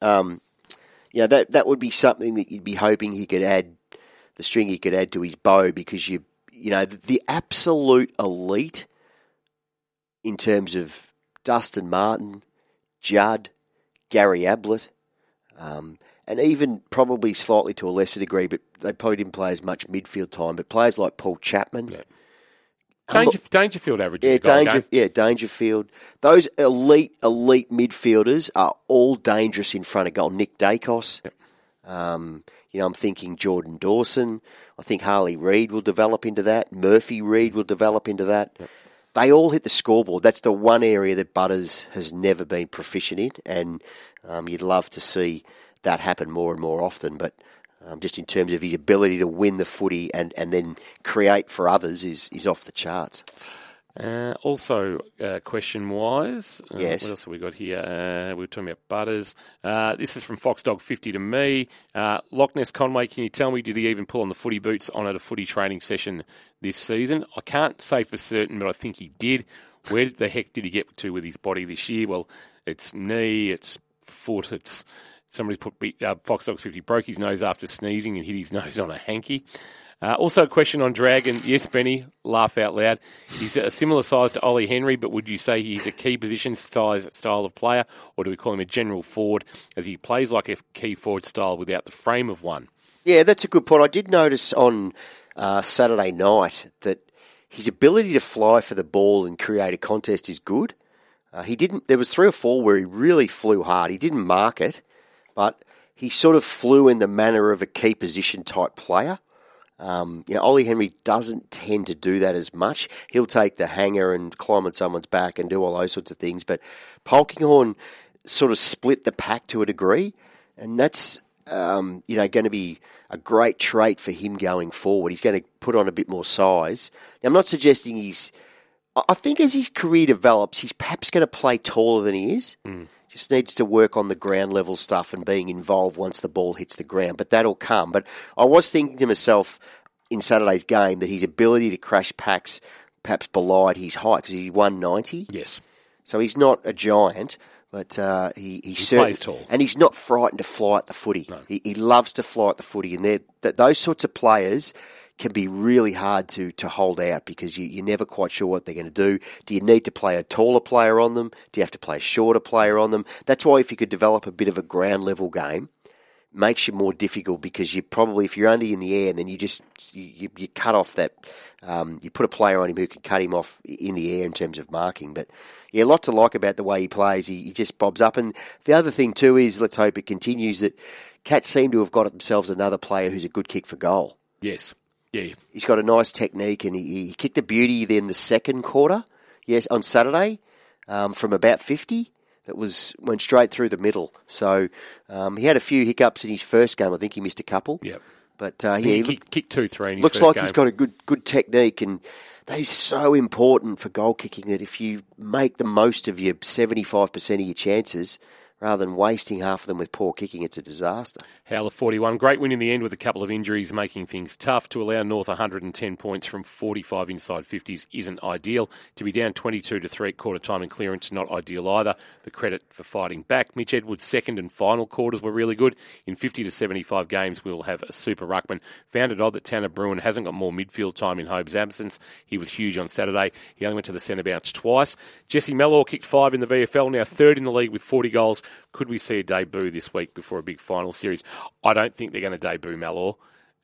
That would be something that you'd be hoping he could add. The string he could add to his bow, because the absolute elite in terms of Dustin Martin, Judd, Gary Ablett, and even probably slightly to a lesser degree, but they probably didn't play as much midfield time, but players like Paul Chapman. Yeah. Dangerfield averages Dangerfield. Those elite midfielders are all dangerous in front of goal. Nick Dacos. Yep. I'm thinking Jordan Dawson. I think Harley Reid will develop into that. Murphy Reid will develop into that. Yep. They all hit the scoreboard. That's the one area that Butters has never been proficient in, and you'd love to see that happen more and more often. But just in terms of his ability to win the footy and then create for others is off the charts. Also, question-wise, yes. What else have we got here? We were talking about Butters. This is from Foxdog50 to me. Loch Ness Conway, can you tell me, did he even pull on the footy boots on at a footy training session this season? I can't say for certain, but I think he did. Where the heck did he get to with his body this year? Well, it's knee, it's foot, it's Somebody's put Fox Dogs 50 broke his nose after sneezing and hit his nose on a hanky. Also a question on Dragon. Yes, Benny, laugh out loud. He's a similar size to Ollie Henry, but would you say he's a key position style of player, or do we call him a general forward, as he plays like a key forward style without the frame of one? Yeah, that's a good point. I did notice on Saturday night that his ability to fly for the ball and create a contest is good. There was 3 or 4 where he really flew hard. He didn't mark it, but he sort of flew in the manner of a key position type player. Ollie Henry doesn't tend to do that as much. He'll take the hanger and climb on someone's back and do all those sorts of things. But Polkinghorne sort of split the pack to a degree, and that's going to be a great trait for him going forward. He's going to put on a bit more size. Now, I'm not suggesting I think as his career develops, he's perhaps going to play taller than he is. Just needs to work on the ground level stuff and being involved once the ball hits the ground. But that'll come. But I was thinking to myself in Saturday's game that his ability to crash packs perhaps belied his height, because he's 190. Yes. So he's not a giant, but he plays tall. And he's not frightened to fly at the footy. No. He loves to fly at the footy. And those sorts of players can be really hard to hold out, because you're never quite sure what they're going to do. Do you need to play a taller player on them? Do you have to play a shorter player on them? That's why if you could develop a bit of a ground level game, it makes you more difficult, because you probably, if you're only in the air, and then you cut off that, you put a player on him who can cut him off in the air in terms of marking. But yeah, a lot to like about the way he plays. He just bobs up. And the other thing too is, let's hope it continues, that Cats seem to have got themselves another player who's a good kick for goal. Yes. Yeah. He's got a nice technique, and he kicked a beauty in the second quarter, yes, on Saturday, from about 50. That went straight through the middle. So he had a few hiccups in his first game. I think he missed a couple. Yep. But he kicked 2-3 in his first game. Looks like he's got a good technique, and that is so important for goal kicking, that if you make the most of your 75% of your chances, rather than wasting half of them with poor kicking, it's a disaster. Howler 41. Great win in the end with a couple of injuries making things tough. To allow North 110 points from 45 inside 50s isn't ideal. To be down 22-3 at quarter time in clearance, not ideal either. The credit for fighting back. Mitch Edwards' second and final quarters were really good. In 50 to 75 games, we'll have a super ruckman. Found it odd that Tanner Bruin hasn't got more midfield time in Hobe's absence. He was huge on Saturday. He only went to the centre bounce twice. Jesse Mellor kicked 5 in the VFL, now third in the league with 40 goals. Could we see a debut this week before a big final series? I don't think they're going to debut Mellor.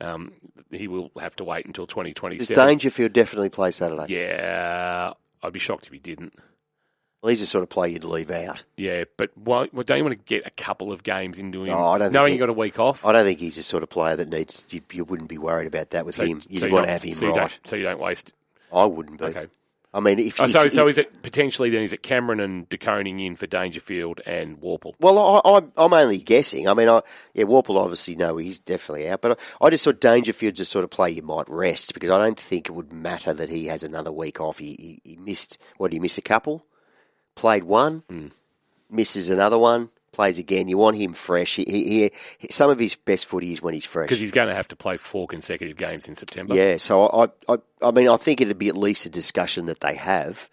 He will have to wait until 2027. Does Dangerfield definitely play Saturday? Yeah, I'd be shocked if he didn't. Well, he's the sort of player you'd leave out. Yeah, but don't you want to get a couple of games into him, I don't knowing you got a week off? I don't think he's the sort of player that needs. You wouldn't be worried about that with him. You'd want to have him right. So you don't waste. I wouldn't be. Okay. I mean, if so is it potentially then? Is it Cameron and DeConing in for Dangerfield and Warple? Well, I'm only guessing. I mean, Warple obviously he's definitely out, but I just thought Dangerfield's the sort of player you might rest, because I don't think it would matter that he has another week off. He missed. What did he miss? A couple. Played one, misses another one, plays again. You want him fresh. He some of his best footy is when he's fresh, because he's going to have to play 4 consecutive games in September. Yeah, so I mean, I think it'd be at least a discussion that they have,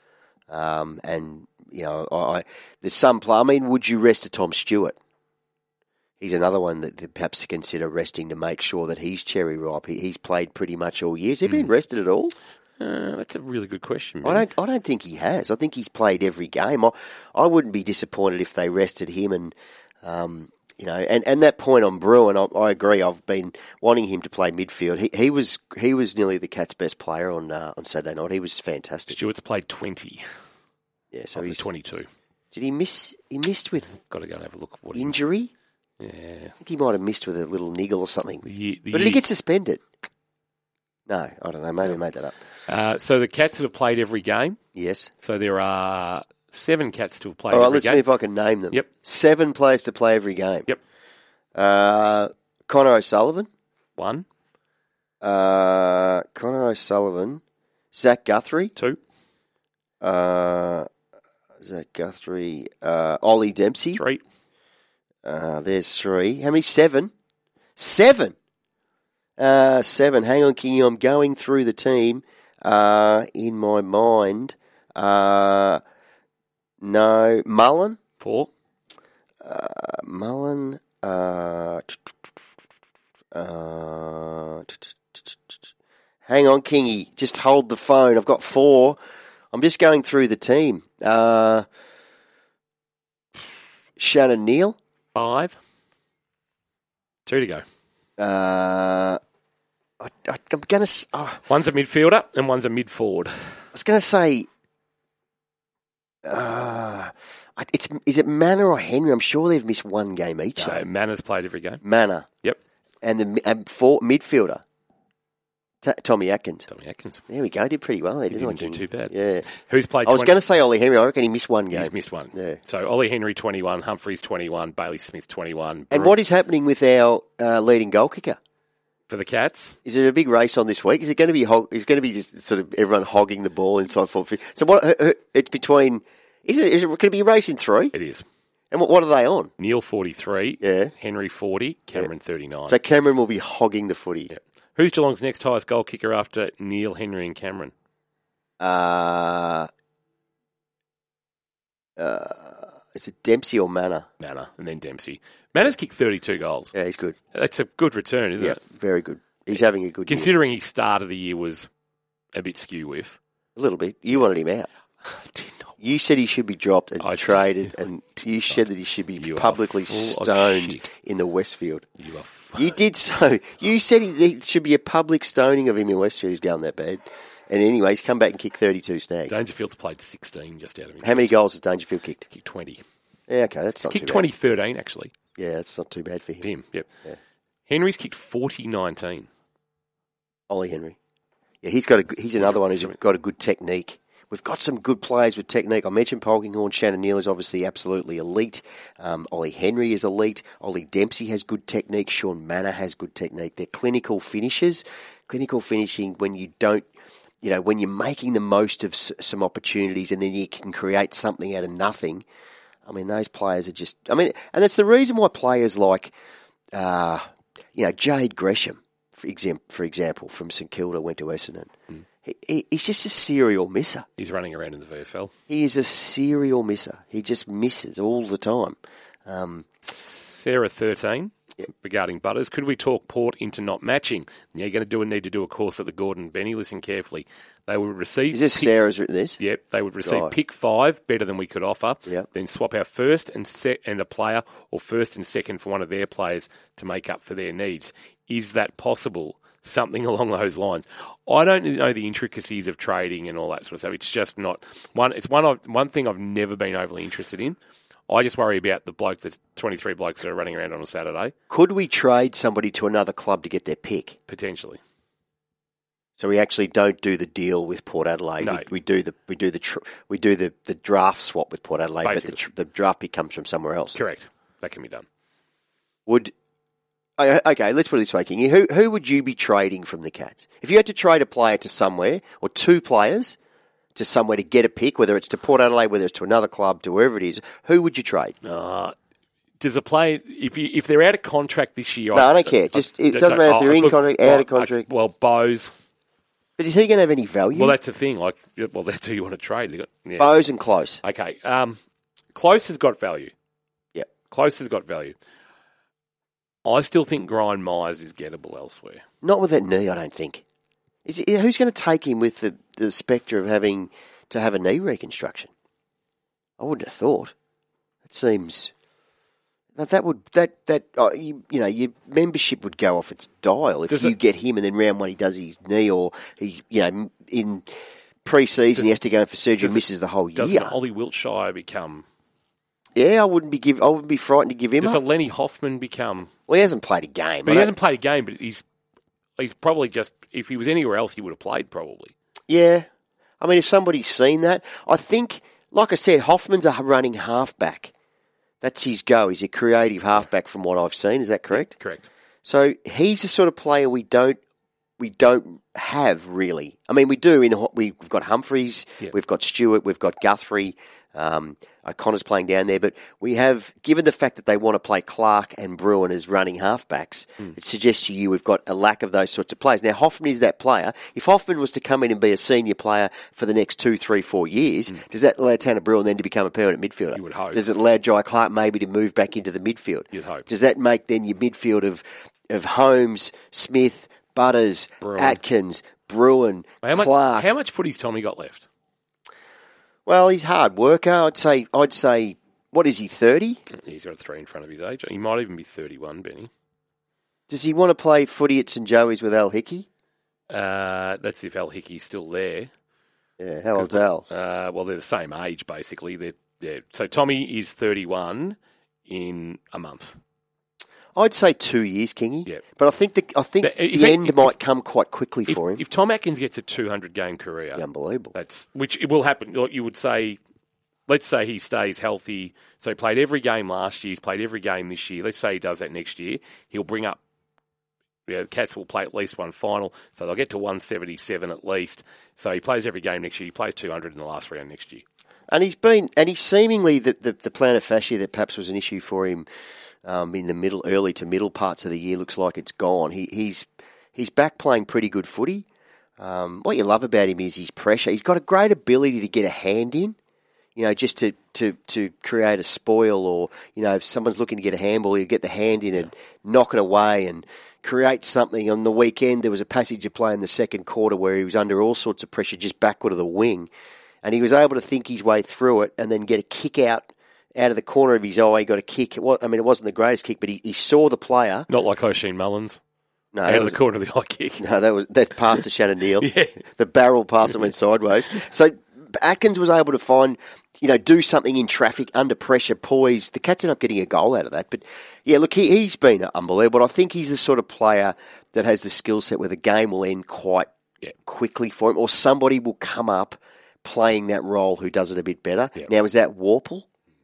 and there's some play. I mean, would you rest a Tom Stewart? He's another one that perhaps to consider resting to make sure that he's cherry ripe. He's played pretty much all year. Has he been rested at all? That's a really good question, man. I don't think he has. I think he's played every game. I wouldn't be disappointed if they rested him, and and that point on Bruin, I agree. I've been wanting him to play midfield. He was nearly the Cats' best player on Saturday night. He was fantastic. Stewart's played 20. Yeah, so he's 22. Did he miss? He missed with. Got to go and have a look. Injury. Yeah, I think he might have missed with a little niggle or something. But did he get suspended? No, I don't know. Maybe I made that up. So the Cats that have played every game. Yes. So there are 7 Cats to have played every game. All right, let's see if I can name them. Yep. 7 players to play every game. Yep. Connor O'Sullivan. 1. Connor O'Sullivan. Zach Guthrie. 2. Zach Guthrie. Ollie Dempsey. 3. There's 3. How many? 7? 7! 7. Hang on, Kingy. I'm going through the team in my mind. No. Mullen. 4. Mullen. Hang on, Kingy. Just hold the phone. I've got 4. I'm just going through the team. Shannon Neal. 5. 2 to go. I'm going to... One's a midfielder and one's a mid-forward. I was going to say... is it Manna or Henry? I'm sure they've missed one game each. No, Manna's played every game. Manna. Yep. And the midfielder, Tommy Atkins. Tommy Atkins. There we go. Did pretty well there, He didn't do too bad. Yeah. Who's played I was going to say Ollie Henry. I reckon he missed one game. He's missed one. Yeah. So Ollie Henry, 21. Humphreys, 21. Bailey Smith, 21. And what is happening with our leading goal kicker? For the Cats? Is it a big race on this week? Is it going to be? Is going to be just sort of everyone hogging the ball inside 4 feet? So what? It's between. Is it going to be a race in 3? It is. And what are they on? Neil, 43. Yeah. Henry, 40. Cameron, 39. So Cameron will be hogging the footy. Yeah. Who's Geelong's next highest goal kicker after Neil, Henry and Cameron? Is it Dempsey or Manna? Manna, and then Dempsey. Manna's kicked 32 goals. Yeah, he's good. That's a good return, isn't it? Very good. He's having a good year. Considering his start of the year was a bit skew with. A little bit. You wanted him out. I did not. You said he should be dropped and traded, did. and you said that he should be You are publicly full of stoned shit. in the Westfield. You are You did so. You said there should be a public stoning of him in Westfield. He's going that bad. And anyway, he's come back and kicked 32 snags. Dangerfield's played 16 just out of interest. How many goals has Dangerfield kicked? Kicked 20. Yeah, okay, that's not too Kicked bad. 2013, actually. Yeah, that's not too bad for him. Him, yep. Yeah. Henry's kicked 40-19. Ollie Henry. Yeah, he's another one who's got a good technique. We've got some good players with technique. I mentioned Polkinghorn. Shannon Neal is obviously absolutely elite. Ollie Henry is elite. Ollie Dempsey has good technique. Sean Manna has good technique. They're clinical finishers. Clinical finishing when you don't, when you're making the most of some opportunities and then you can create something out of nothing. I mean, those players are just, and that's the reason why players like, Jade Gresham, for example, from St Kilda went to Essendon. He's just a serial misser. He's running around in the VFL. He is a serial misser. He just misses all the time. Sarah, 13, regarding Butters. Could we talk Port into not matching? You're going to need to do a course at the Gordon Benny. Listen carefully. They would receive... Is this Sarah's written this? Yep. They would receive God. pick 5, better than we could offer. Yep. Then swap our first and a player or first and second for one of their players to make up for their needs. Is that possible? Something along those lines. I don't know the intricacies of trading and all that sort of stuff. It's just not one. It's one thing I've never been overly interested in. I just worry about the 23 blokes that are running around on a Saturday. Could we trade somebody to another club to get their pick? Potentially. So we actually don't do the deal with Port Adelaide. No. We do the draft swap with Port Adelaide, Basically. but the draft pick comes from somewhere else. Correct. That can be done. Okay, let's put it this way, Kingy. Who would you be trading from the Cats? If you had to trade a player to somewhere, or 2 players to somewhere to get a pick, whether it's to Port Adelaide, whether it's to another club, to wherever it is, who would you trade? Does a player, if they're out of contract this year... No, I don't care. It doesn't matter if they're in contract, out of contract. Well, Bose... But is he going to have any value? Well, that's the thing. That's who you want to trade. Bose and Close. Okay. Close has got value. Yep. Close has got value. I still think Brian Myers is gettable elsewhere. Not with that knee, I don't think. Who's going to take him with the spectre of having to have a knee reconstruction? I wouldn't have thought. It seems your membership would go off its dial if you get him and then round 1 he does his knee, or he in pre-season he has to go in for surgery and misses the whole year. Doesn't Ollie Wiltshire become? Yeah, I wouldn't be frightened to give him Does up. a Lenny Hoffman become? Well, he hasn't played a game. But he hasn't played a game, but he's probably just, if he was anywhere else, he would have played probably. Yeah. I mean, if somebody's seen that, I think, like I said, Hoffman's a running halfback. That's his go. He's a creative halfback from what I've seen. Is that correct? Correct. So he's the sort of player we don't we don't have really. I mean, we do. We've got Humphreys, we've got Stewart, we've got Guthrie. O'Connor's playing down there, but we have, given the fact that they want to play Clark and Bruin as running halfbacks, it suggests to you we've got a lack of those sorts of players. Now, Hoffman is that player. If Hoffman was to come in and be a senior player for the next 2, 3, 4 years, does that allow Tanner Bruin then to become a permanent midfielder? You would hope. Does it allow Jai Clark maybe to move back into the midfield? You'd hope. Does that make then your midfield of Holmes, Smith, Butters, Bruin. Atkins, Bruin, Clark? How much footy's Tommy got left? Well, he's a hard worker. I'd say, what is he, 30? He's got a 3 in front of his age. He might even be 31, Benny. Does he want to play footy at St Joey's with Al Hickey? That's if Al Hickey's still there. Yeah, how old's Al? Well, they're the same age, basically. So Tommy is 31 in a month. I'd say 2 years, Kingy. Yeah. But I think the end might come quite quickly for him. If Tom Atkins gets a 200-game career... Unbelievable. Which it will happen. You would say, let's say he stays healthy. So he played every game last year. He's played every game this year. Let's say he does that next year. He'll bring up... the Cats will play at least one final. So they'll get to 177 at least. So he plays every game next year. He plays 200 in the last round next year. And he's seemingly the plantar fascia that perhaps was an issue for him in the early to middle parts of the year looks like it's gone. He's back playing pretty good footy. What you love about him is his pressure. He's got a great ability to get a hand in, just to create a spoil, or, if someone's looking to get a handball, he'll get the hand in and knock it away and create something. On the weekend, there was a passage of play in the second quarter where he was under all sorts of pressure just backward of the wing, and he was able to think his way through it and then get a kick out of the corner of his eye. He got a kick. It wasn't the greatest kick, but he saw the player. Not like O'Sheen Mullins. No, out of the corner of the eye kick. No, that pass to Shannon Neal. Yeah. The barrel pass that went sideways. So Atkins was able to find, do something in traffic, under pressure, poised. The Cats ended up getting a goal out of that. But, yeah, look, he's been unbelievable. I think he's the sort of player that has the skill set where the game will end quite quickly for him, or somebody will come up playing that role who does it a bit better. Yeah. Now, is that Warple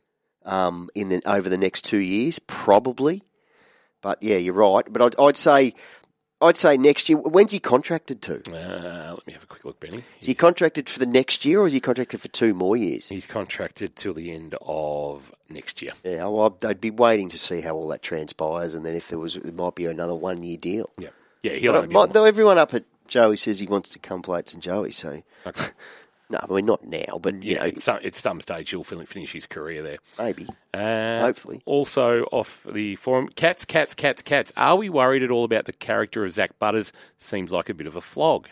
over the next 2 years? Probably. But, yeah, you're right. But I'd say next year. When's he contracted to? Let me have a quick look, Benny. Is he contracted for the next year, or is he contracted for 2 more years? He's contracted till the end of next year. Yeah, well, I'd be waiting to see how all that transpires, and then if it might be another 1 year deal. Yeah, he'll only be though everyone up at Joey says he wants to come play at St Joey, so... Okay. No, I mean, not now, but, at some stage he'll finish his career there. Maybe. Hopefully. Also, off the forum, Cats. Are we worried at all about the character of Zach Butters? Seems like a bit of a flog.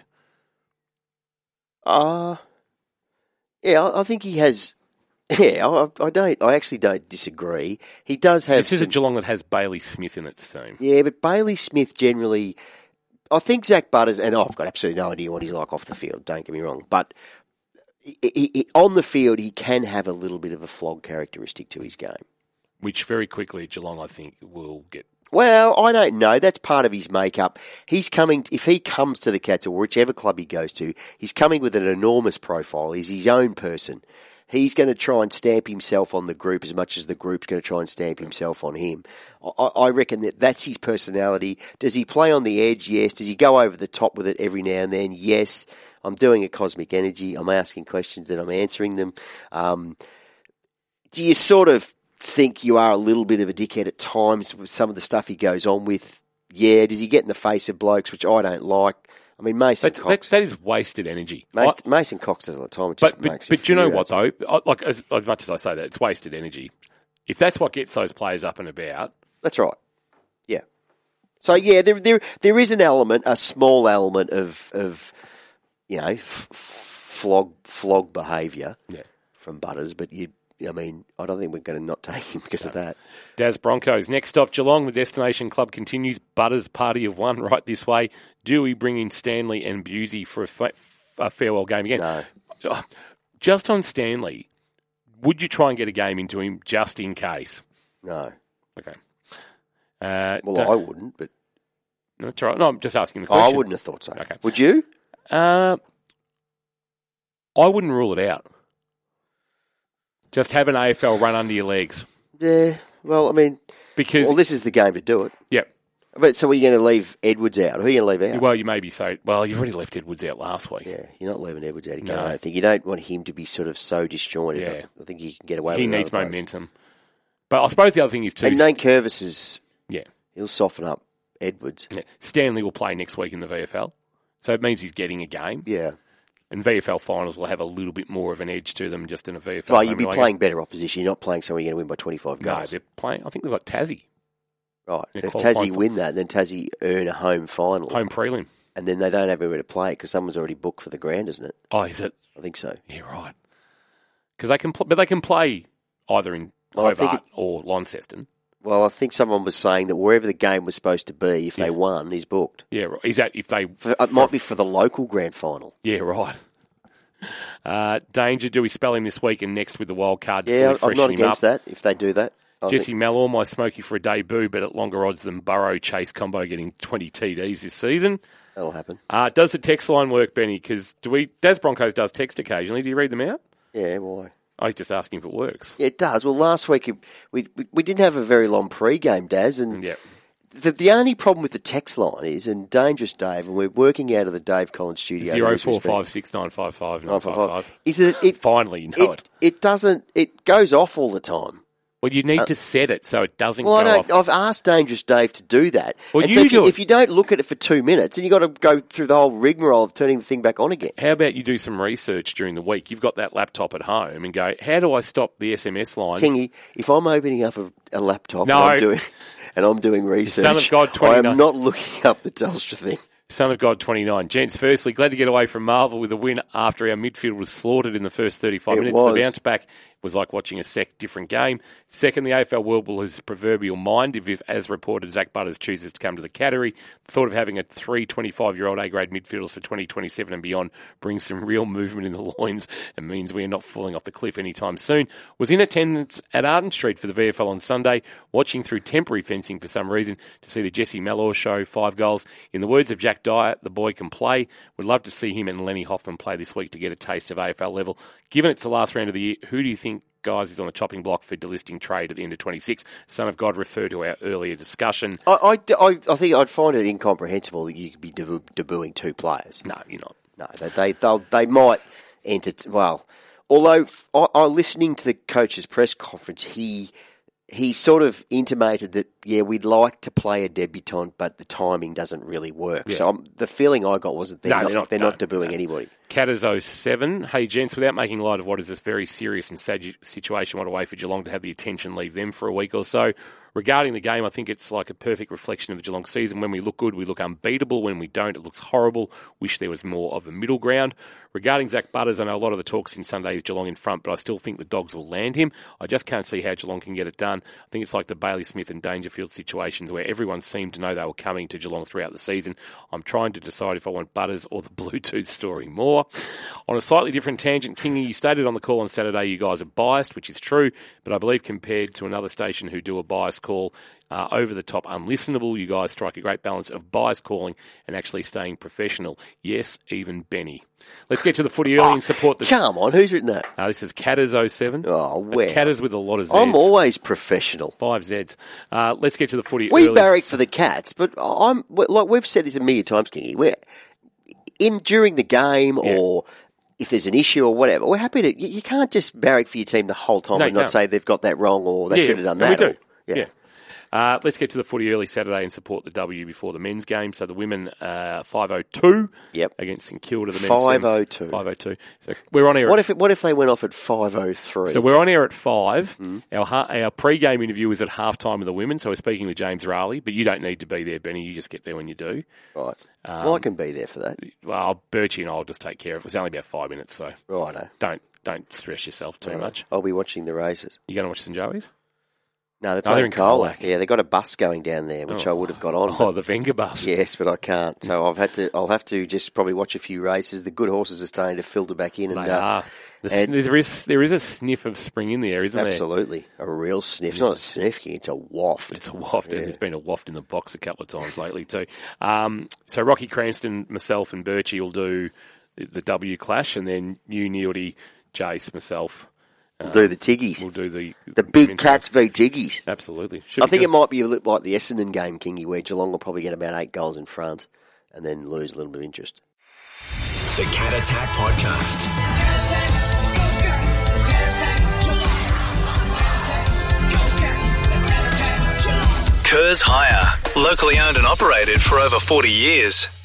Yeah, I think he has... Yeah, I actually don't disagree. He does have... This is a Geelong that has Bailey Smith in its team. Yeah, but Bailey Smith generally... I think Zach Butters... And I've got absolutely no idea what he's like off the field, don't get me wrong, but... on the field, he can have a little bit of a flog characteristic to his game. Which very quickly Geelong, I think, will get. Well, I don't know. That's part of his makeup. If he comes to the Cats or whichever club he goes to, he's coming with an enormous profile. He's his own person. He's going to try and stamp himself on the group as much as the group's going to try and stamp himself on him. I reckon that's his personality. Does he play on the edge? Yes. Does he go over the top with it every now and then? Yes. I'm doing a cosmic energy. I'm asking questions and I'm answering them. Do you sort of think you are a little bit of a dickhead at times with some of the stuff he goes on with? Yeah. Does he get in the face of blokes, which I don't like? I mean, Mason Cox... That is wasted energy. Mason Cox does it all the time. But do you know what, though? Like, as much as I say that, it's wasted energy. If that's what gets those players up and about... That's right. Yeah. So, yeah, there is an element, a small element of flog behaviour from Butters, but I don't think we're going to not take him because of that. Daz Broncos. Next stop, Geelong. The destination club continues. Butters party of one right this way. Do we bring in Stanley and Busey for a farewell game again? No. Just on Stanley, would you try and get a game into him just in case? No. Okay. I wouldn't, but... No, that's all right. No, I'm just asking the question. I wouldn't have thought so. Okay. Would you? I wouldn't rule it out. Just have an AFL run under your legs. Yeah, well, I mean... Because this is the game to do it. Yep. But so are you going to leave Edwards out? Who are you going to leave out? Well, you may be so. Well, you've already left Edwards out last week. Yeah, you're not leaving Edwards out again. No. I don't think. You don't want him to be sort of so disjointed. Yeah. I think you can get away He with it. needs momentum. But I suppose the other thing is too. And Nate Curvis is. Yeah. He'll soften up Edwards. Yeah. Stanley will play next week in the VFL, so it means he's getting a game. Yeah. And VFL finals will have a little bit more of an edge to them just in a VFL. Well, you'd be playing better opposition. You're not playing someone you're going to win by 25 goals. No, they're playing. I think they've got Tassie. Right. They're If qualifying Tassie win that, then Tassie earn a home final. Home prelim. And then they don't have anywhere to play because someone's already booked for the grand, isn't it? Oh, is it? I think so. Yeah, right. Because they can, but they can play either in Hobart or Launceston. Well, I think someone was saying that wherever the game was supposed to be, if they won, he's booked. Yeah, right. Is that if they? It might be for the local grand final. Yeah, right. Danger, do we spell him this week and next with the wild card? Yeah, I'm not against that if they do that. Jesse Mellor, my smoky for a debut, but at longer odds than Burrow Chase combo getting 20 TDs this season. That'll happen. Does the text line work, Benny? Because Daz Broncos does text occasionally. Do you read them out? Yeah, why? I was just asking if it works. Yeah, it does. Well, last week we didn't have a very long pre-game, Daz, and Yeah. the only problem with the text line is, and Dangerous Dave, and we're working out of the Dave Collins studio. 0456955955. Is it Finally, you know it. It doesn't. It goes off all the time. Well, you need to set it so it doesn't Well, go off. I've asked Dangerous Dave to do that. Well, and you so do if you don't look at it for 2 minutes, and you've got to go through the whole rigmarole of turning the thing back on again. How about you do some research during the week? You've got that laptop at home and go, how do I stop the SMS line? Kingy, if I'm opening up a laptop No. and I'm doing research, Son of God, I 29. am not looking up the Telstra thing. Son of God 29. Gents, firstly, glad to get away from Marvel with a win after our midfield was slaughtered in the first 35 minutes. was. The bounce back was like watching a different game. Second, the AFL world will his proverbial mind if, as reported, Zach Butters chooses to come to the category. The thought of having a 25-year-old A-grade midfielders for 2027 and beyond brings some real movement in the loins and means we are not falling off the cliff anytime soon. Was in attendance at Arden Street for the VFL on Sunday, watching through temporary fencing for some reason to see the Jesse Mellor show, 5 goals. In the words of Jack Dyer, the boy can play. Would love to see him and Lenny Hoffman play this week to get a taste of AFL level. Given it's the last round of the year, who do you think, guys, is on the chopping block for delisting trade at the end of 26? Son of God, refer to our earlier discussion. I think I'd find it incomprehensible that you could be debuting 2 players. No, you're not. No, they might enter. Well, although listening to the coach's press conference, he sort of intimated that, yeah, we'd like to play a debutant, but the timing doesn't really work. Yeah. So the feeling I got was that they're not debuting no. anybody. Catters07, hey gents, without making light of what is this very serious and sad situation, what a way for Geelong to have the attention leave them for a week or so. Regarding the game, I think it's like a perfect reflection of the Geelong season. When we look good, we look unbeatable. When we don't, it looks horrible. Wish there was more of a middle ground. Regarding Zach Butters, I know a lot of the talks in Sunday is Geelong in front, but I still think the Dogs will land him. I just can't see how Geelong can get it done. I think it's like the Bailey Smith and Dangerfield situations where everyone seemed to know they were coming to Geelong throughout the season. I'm trying to decide if I want Butters or the Bluetooth story more. On a slightly different tangent, Kingy, you stated on the call on Saturday you guys are biased, which is true, but I believe compared to another station who do a bias call, over the top, unlistenable, you guys strike a great balance of bias calling and actually staying professional. Yes, even Benny. Let's get to the footy early and support the... Come on, who's written that? This is Catters07. Oh, wow. It's Catters with a lot of Zs. I'm always professional. 5 Zs. Let's get to the footy We early. barrack for the Cats, but like we've said this a million times, Kingy. During the game or if there's an issue or whatever, we're happy to... You can't just barrack for your team the whole time and not say they've got that wrong or they should have done that. We do. Yeah. Let's get to the footy early Saturday and support the W before the men's game. So the women 5:02 against St Kilda. The men's 5:02. 5:02. So we're on air. What if they went off at 5:03? So we're on air at 5. Our pre-game interview is at halftime of the women. So we're speaking with James Raleigh, but you don't need to be there, Benny. You just get there when you do. Right. Well, I can be there for that. Well, Birchie and I'll just take care of it. It's only about 5 minutes, so righto. Don't stress yourself too much. I'll be watching the races. You going to watch St Joey's? No, they're in Colac. Yeah, they've got a bus going down there, which I would have got on. Oh, the Venga bus. Yes, but I can't. So I'll have to just probably watch a few races. The good horses are starting to filter back in. They are. There is a sniff of spring in the air, isn't there? Absolutely. A real sniff. It's not a sniff, it's a waft. It's a waft, and there's been a waft in the box a couple of times lately too. So Rocky Cranston, myself and Birchie will do the W clash, and then you, Neildy, Jace, myself, We'll do the Tiggies. We'll do the big Cats v Tiggies. Absolutely. I think it might be a little like the Essendon game, Kingy, where Geelong will probably get about 8 goals in front and then lose a little bit of interest. The Cat Attack Podcast. Kerrs Hire. Locally owned and operated for over 40 years.